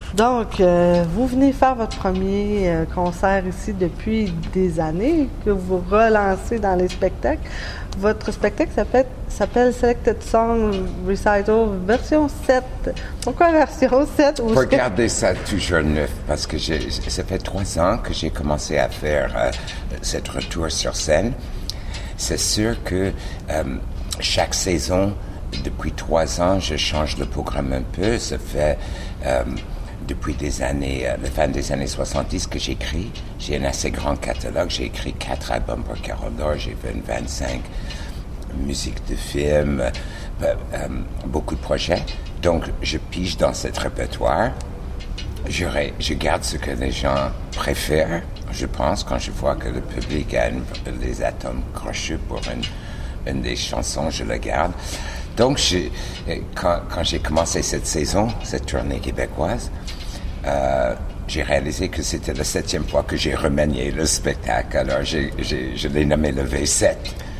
Donc, vous venez faire votre premier concert ici depuis des années, que vous relancez dans les spectacles. Votre spectacle s'appelle Selected Song Recital version 7. Pourquoi version 7? Pour garder ça toujours neuf, parce que ça fait 3 ans que j'ai commencé à faire cette retour sur scène. C'est sûr que chaque saison, depuis 3 ans, je change le programme un peu. Ça fait depuis la fin des années 70 que j'écris. J'ai un assez grand catalogue. J'ai écrit 4 albums pour Carole Lohr. J'ai fait 25 musiques de films, beaucoup de projets. Donc, je pige dans cet répertoire. Je garde ce que les gens préfèrent, je pense, quand je vois que le public a les atomes crochus pour une des chansons, je le garde. Donc, quand j'ai commencé cette saison, cette tournée québécoise, j'ai réalisé que c'était la 7e fois que j'ai remanié le spectacle. Alors, je l'ai nommé le V7.